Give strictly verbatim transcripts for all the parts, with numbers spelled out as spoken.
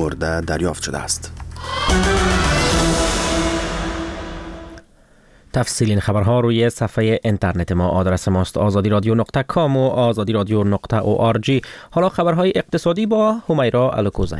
مرده دریافت شده است. تفصیل این خبرها روی صفحه اینترنت ما. آدرس ماست آزادی رادیو نقطه کام و آزادی رادیو نقطه او آر جی. حالا خبرهای اقتصادی با همیرا الکوزی.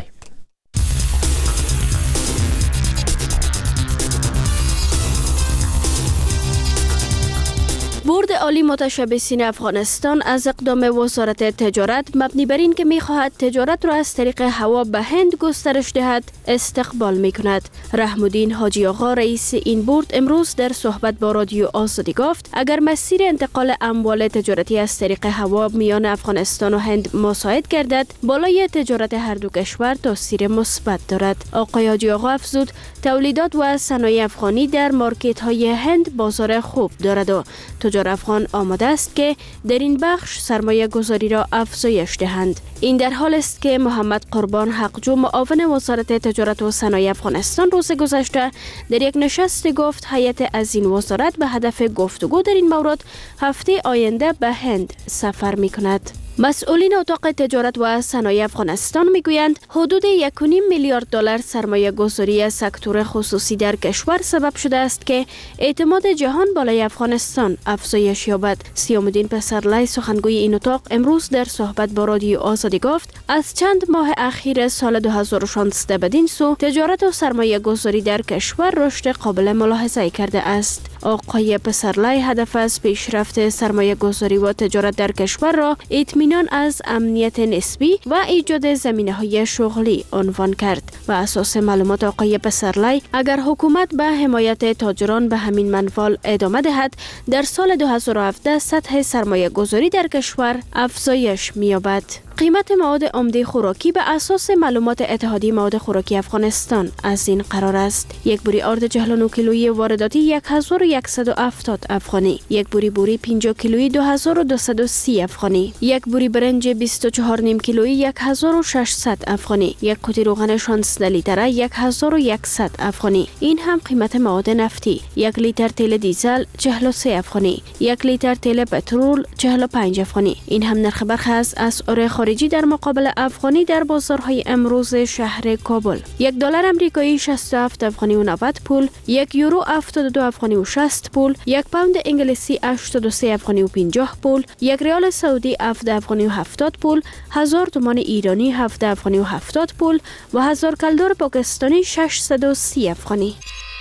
بورد عالی متشبثین افغانستان از اقدام وزارت تجارت مبنی بر این که می‌خواهد تجارت را از طریق هوا به هند گسترش دهد استقبال می‌کند. رحم‌الدین حاجی آقا رئیس این بورد امروز در صحبت با رادیو آزادی گفت اگر مسیر انتقال اموال تجارتی از طریق هوا میان افغانستان و هند مساعد گردد، بالای تجارت هر دو کشور تاثیر مثبت دارد. آقای حاجی آقا افزود تولیدات و صنایع افغانی در مارکت‌های هند بازار خوب دارد و تجار افغان آماده است که در این بخش سرمایه گذاری را افزایش دهند. این در حال است که محمد قربان حقجو معاون وزارت تجارت و صنایع افغانستان روز گذشته در یک نشست گفت هیئت از این وزارت به هدف گفتگو در این مورد هفته آینده به هند سفر می کند. مسئولین اتاق تجارت و صنایع افغانستان میگویند حدود یک و نیم میلیارد دلار سرمایه گذاری از سکتور خصوصی در کشور سبب شده است که اعتماد جهان بالای افغانستان افزایش یابد. سیام‌الدین پسرلی سخنگوی این اتاق امروز در صحبت با رادیو آزادی گفت از چند ماه اخیر سال دو هزار و شانزده بدین سو تجارت و سرمایه گذاری در کشور رشد قابل ملاحظه کرده است. آقای پسرلی هدف از پیشرفت سرمایه گذاری و تجارت در کشور را اطمینان از امنیت نسبی و ایجاد زمینه‌های شغلی عنوان کرد. و اساس معلومات آقای پسرلی اگر حکومت به حمایت تاجران به همین منوال ادامه دهد، در سال دو هزار و هفده سطح سرمایه گذاری در کشور افزایش می‌یابد. قیمت مواد عمده خوراکی به اساس معلومات اتحادیه مواد خوراکی افغانستان از این قرار است: یک بوری آرد چهل و نه کیلویی وارداتی صد و صد و هفتاد افغانی، یک بوری بوری پنجاه کیلویی دو هزار و دویست و سی افغانی، یک بوری برنج بیست و چهار و نیم کیلویی هزار و ششصد افغانی، یک قوطی روغن شانزده لیتره هزار و صد افغانی. این هم قیمت مواد نفتی: یک لیتر تیل دیزل چهل و سه افغانی، یک لیتر تیل پترول چهل و پنج افغانی. این هم نرخ برخی از اسعار خارجی در مقابل افغانی در بازارهای امروز شهر کابل: یک دلار آمریکایی شصت و هفت افغانی و نود پول، یک یورو هفتاد و دو افغانی و شصت پول، یک پوند انگلیسی هشتاد و سه افغانی و پنجاه پول، یک ریال سعودی هفده افغانی و هفتاد پول، هزار تومان ایرانی هفده افغانی و هفتاد پول و هزار کلدار پاکستانی ششصد و سی افغانی.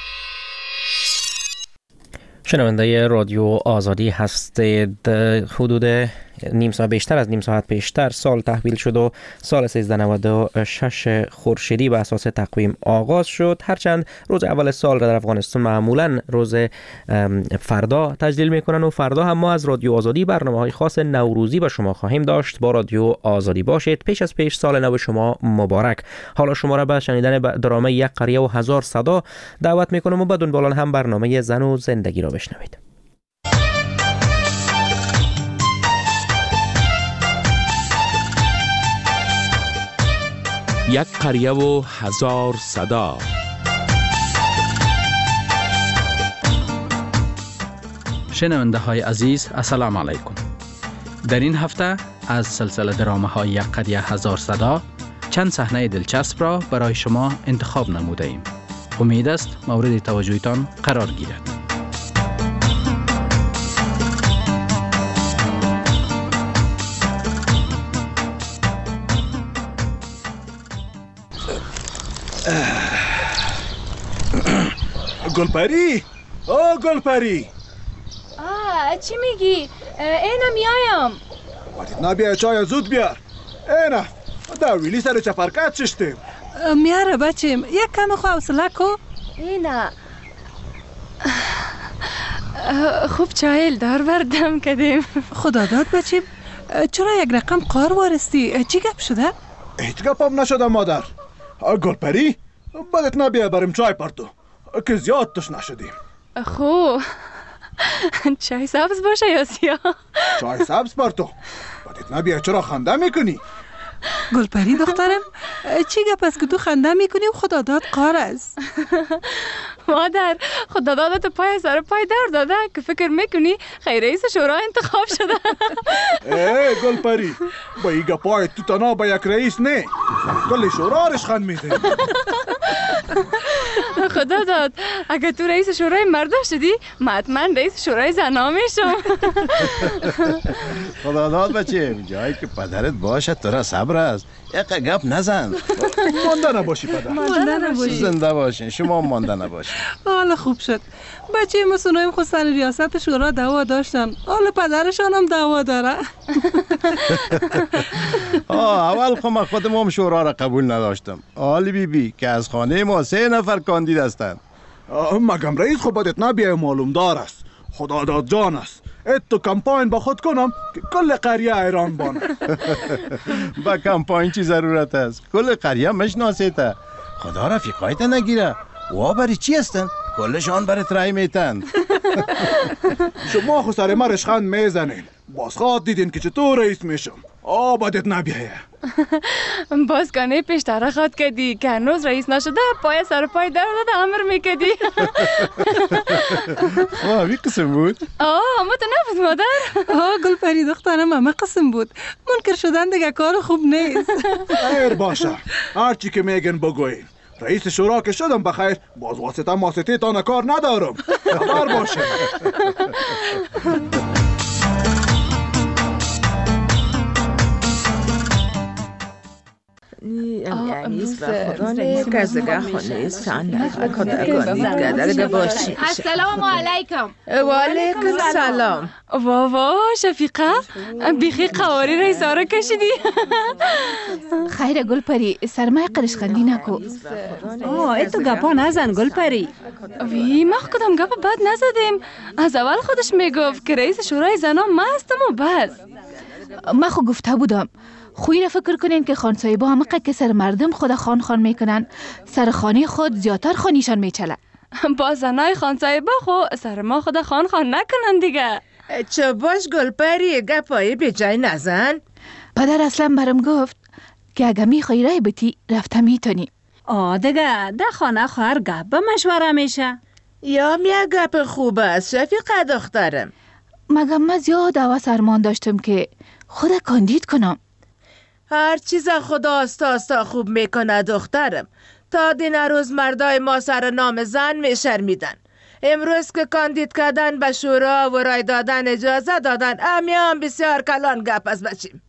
شنونده رادیو آزادی هستید. حدود نیم ساعت بیشتر از نیم ساعت پیشتر سال تحویل شد و سال سیزده نود و شش خورشیدی به اساس تقویم آغاز شد. هرچند روز اول سال را در افغانستان معمولا روز فردا تجلیل میکنن و فردا هم ما از رادیو آزادی برنامه‌های خاص نوروزی به شما خواهیم داشت. با رادیو آزادی باشید. پیش از پیش سال نو شما مبارک. حالا شما را به شنیدن درامه یک قریه و هزار صدا دعوت میکنم و با دنبالان هم برنامه زن و زندگی را بشنوید. یک قریه و هزار صدا. شنونده های عزیز السلام علیکم. در این هفته از سلسله درامه های یک قریه هزار صدا چند صحنه دلچسب را برای شما انتخاب نموده ایم. امید است مورد توجهتان قرار گیرد. گلپری، او گلپری. آه چی میگی؟ اینا میایم. وقتی نبیای چای زود بیار. اینا دا ویلی سر چپرکت چشتیم. میاره بچیم، یک کم حوصله کو. اینا خوب چای دار بردم کردیم. خدا داد بچیم. چرا یک رقم قار وارستی؟ چی گپ شده؟ هیچ گپم نشده مادر. گلپری بدت نبیای بریم چای پرتو که زیاد تشنه شدیم. خو چای سبز باشه یا سیاه؟ چای سبز پرتو. بدت نبیای چرا خنده میکنی؟ گلپری دخترم، چی گپ است که تو خنده میکنی و خدا داد قار است؟ مادر، خدا دادت پای سر پای در داده که فکر میکنی خیر رئیس شورا انتخاب شده. ای گلپری، با ایگا پای تو تنها با یک رئیس نه، کل شورا رشخند میده. خدا داد اگه تو رئیس شورای مردا شدی، من حتما رئیس شورای زنا میشم. خدا داد بچه، جایی که پدرت باشه تو را صبر است، یک گپ نزن. مانده نباشی پدر. مانده نباشی. زنده باشین، شما مانده نباشین. حالا خوب شد. بچه مسونایم خود سر ریاست شورا دعوا داشتن، حالا پدرشان هم دعوا داره. آه اول خب خودم هم شورا را قبول نداشتم. آلی بی بی که از خانه ما سه نفر کاندید هستند. مگم رئیس خب بدت نبیه معلوم دار است، خدا داد جان است. ات تو کمپاین با خود کنم که کل قریه ایران بان. با کمپاین چی ضرورت است؟ کل قریه مشناسیته. خدا رفیقایت نگیره. و برای چی هستن؟ کلشان برای رای میتند. شما خو سر ما رشخند میزنین، باز خواد دیدین که چطور رئیس میشم. آه بدت نبیه. باز کنه پیشتر خواد کدی که هنوز رئیس نشده، پای سر پای در داده امر میکدی. آه بی قسم بود؟ آه اما تو نفت مادر. آه گلپری دخترم همه قسم بود. منکر شدن دیگه کار خوب نیست. خیر باشه، هرچی که میگن بگوین. رئیس شورا که شدم بخیر، باز واسطه ماسطه تا کار ندارم. خبر باشه. السلام علیکم. و علیکم السلام. وا وا شفیقه، بیخی قواری رئیس را کشیدی. خیر گلپری، سرمای قرشخندی نکو. آه ایتو گپا نزن گلپری. وی ما کدام گپ بد نزدیم. از اول خودش میگفت که رئیس شورای زنا ما هستم و بس. ما خو گفته بودم خوی را فکر کنین که خانسایبا همقه که سر مردم خود خان خان میکنن، سر خانه خود زیادتر خانیشان میچله. با زنای خانسایبا خو سر ما خود خان خان نکنن دیگه. چه باش گلپری، گپایی به جای نزن. پدر اصلا برم گفت که اگه میخوای رای بتی رفته میتونی. آه دیگه ده خانه خواهر گپ به مشوره میشه. یا میه گپ خوب است شفیقه دخترم. مگه من زیاد هوس ارمان داشتم که خود کاندید کنم. هر چیز خدا آستا آستا خوب میکنه دخترم. تا دین روز مردای ما سر نام زن میشرمیدن. امروز که کاندید کردن به شورا و رای دادن اجازه دادن، امیان بسیار کلان گپ از بچیم.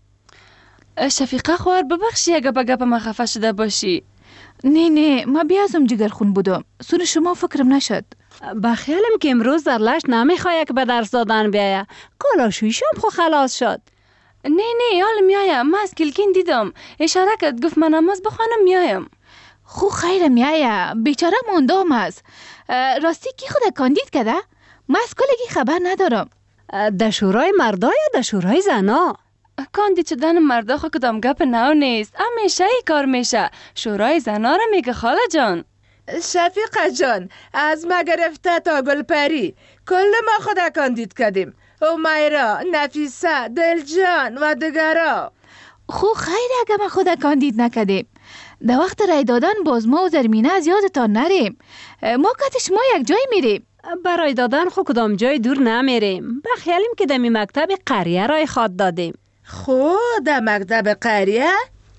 شفیقه خوار ببخشی اگه با گپ ما خفه شده باشی. نه نه ما بیازم جگرخون بودم، سون شما فکرم نشد. بخیالم که امروز در لشت نمیخواه که به درس دادن بیایه. کلاشویشم خو خلاص شد. نه نه حال میایم، من از کلکین دیدم اشاره کرد گفت من نماز بخوانم میایم. خو خیر میایه، بیچاره موندام است. راستی کی خود کاندید کرده؟ من از کلگی خبر ندارم. ده شورای مردا یا ده شورای زنا؟ کاندید شدن مردا خو کدام گپ نو نیست، همیشه ای کار میشه. شورای زنا را میگه خاله جان. شفیقه جان، از ما گرفته تا گلپری کل ما خود کاندید کردیم. امیرا، نفیسه، دلجان و دگرا. خو خیر اگه ما خود کاندید نکردیم. در وقت رای دادن باز ما و زرمینه از یادتان نریم. ما کتش ما یک جای میریم. برای دادن خو کدام جای دور نمیریم. بخیالیم که دمی مکتب قریه رای خواد دادیم. خو در مکتب قریه؟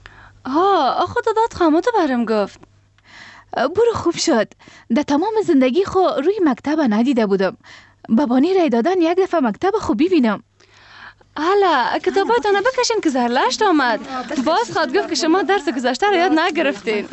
ها خود داد خاموتو برم گفت. برو خوب شد. در تمام زندگی خو روی مکتب ندیده بودم. بابانی رای دادن یک دفعه مکتب خوبی بینم. حالا کتاباتونو بکشین که زرلشت آمد. باز خواد گفت که شما درس گذشته رو یاد نگرفتین.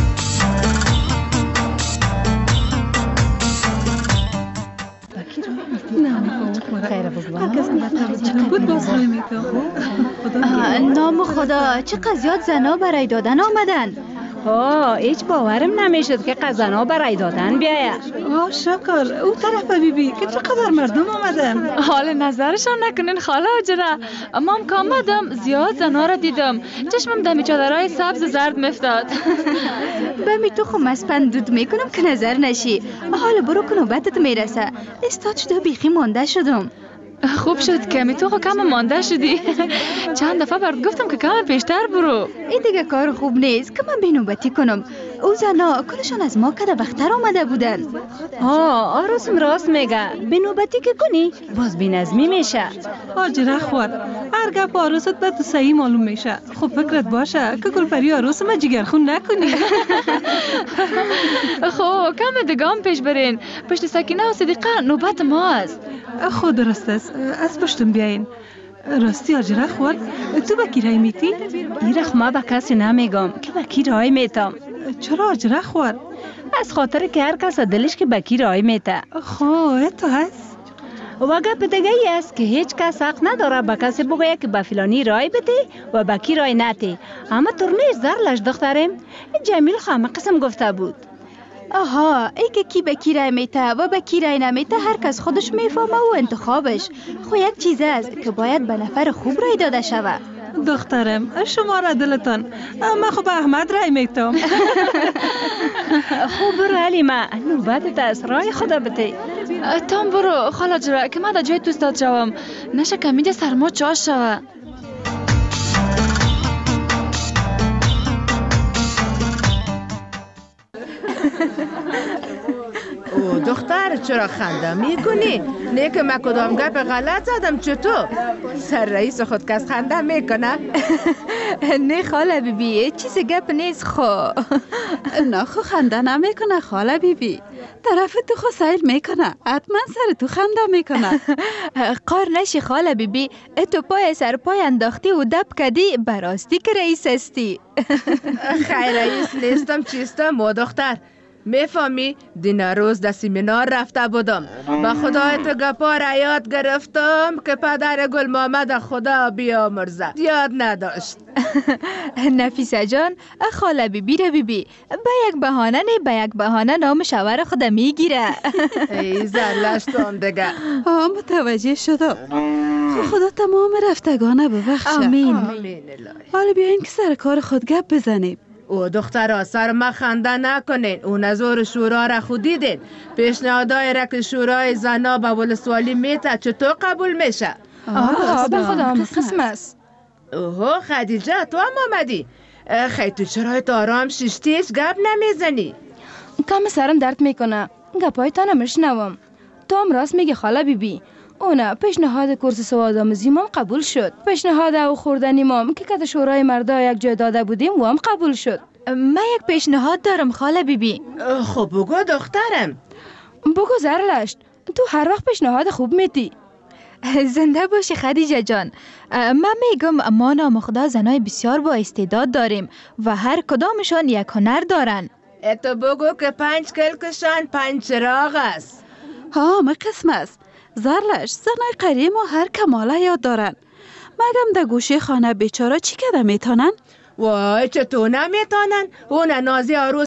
نام خدا چه قضیات زنا برای دادن آمدن. آه هیچ باورم نمیشد که قزنا برای دادن بیایه. آه شکر او طرف بیبی که چقدر مردم آمدن. حال نظرشان نکنین خاله اجره. اما که آمدم زیاد زنا را دیدم، چشمم دمی چادرهای سبز زرد مفتاد. بمی تو خو مسپند دود میکنم که نظر نشی. حالا برو که نوبتت میرسه. استاد شده بیخی مانده شدم. خوب شد کمی تو خو کم مانده شدی. چند دفعه برات گفتم که کم پیشتر برو. این دیگه کار خوب نیست که من بینوبتی کنم. او زنا کلشان از ما کده بختر آمده بودن. آه آروسم راست میگه. بینوبتی که کنی باز بینظمی میشه. آجره خور هر گپ آروست به تو صحیح معلوم میشه. خب فکرت باشه که گلپری آروس ما جگرخون نکنی. خب کم دیگه هم پیش برین. پشت سکینه و صدیقه نوبت ما است. خود درست است. از پشتم بیاین. راستی آجره خور تو با کی رای میتی؟ ایرخ ما با کسی نمیگم که با کی رای میتم. چرا آجره خور؟ از خاطر که هر کس دلش که با کی رای میته. خب تو هست. و گپ دیگه ای است که هیچ کس حق نداره با کسی بگوید که با فلانی رای بده و با کی رای نته. اما ترنیش زرلش دخترم جمیل خامه قسم گفته بود. آها ای که کی به کی رای میته و به کی رای نمیته هر کس خودش میفهمه و انتخابش. خو یک چیز است که باید به نفر خوب رای داده شود. دخترم شما را دلتان. من خب احمد رای میتم. خوب برو حلیمه نوبت از رای خدا بده. تام برو خاله جرا که من دا جای تو استاد جوام نشه کمیده سرما چاش شوه. او دختر چرا خنده میکنی؟ نه که من کدام گپ غلط زدم چطور؟ سر رئیس خود کس خنده میکنه؟ نه خاله بیبی چیز گپ نیست خو. نه خو خنده نمیکنه خاله بیبی. طرف تو خو سیل میکنه. حتما سر تو خنده میکنه. قار نشی خاله بیبی. تو پای سر پای انداختی و دب کدی براستی که رئیس استی. خیر رئیس نیستم چیستم و دختر. میفهمی دین روز در سیمینار رفته بودم. با خدای تو گپا را یاد گرفتم که پدر گل محمد خدا بیامرزه یاد نداشت. نفیسه جان خاله بیبی را بیبی با یک بهانه نه با یک بهانه نام شوهر خود میگیره. ای زرلشتم دیگه. آه متوجه شدم. خدا تمام رفتگانه ببخشه. آمین. آمین. حالا بیاین که سر کار خود گپ بزنیم. او دخترها سر ما خنده نکنین. او نظر شورا را خود دیدین. پیشنهادای را که شورای زنا به ولسوالی میته چطور قبول میشه؟ آه به خدا قسم است. اوه خدیجه تو هم آمدی. خیلی تو چرا آرام ششتی هیچ گپ نمیزنی؟ کم سرم درد میکنه. گپای تا نمیشنوم. تو هم راست میگی خاله بیبی. اونه پیشنهاد کورس سواد آموزی مام قبول شد. پیشنهاد او خوردنی مام که کت شورای مردا یک جای داده بودیم و هم قبول شد. من یک پیشنهاد دارم خاله بیبی. خب بگو دخترم. بگو زرلشت تو هر وقت پیشنهاد خوب میدی. زنده باشی خدیجه جان. من میگم ما نام خدا زنای بسیار با استعداد داریم و هر کدامشان یک هنر دارن. تو بگو که پنج کلکشان پنج چراغ است. ها ما قسم است. زرلش زنای قریه ما هر کماله یاد دارن. مگم در گوشه خانه بیچاره چی کده میتونن؟ وای چطور نمیتونن؟ اون نازی آروز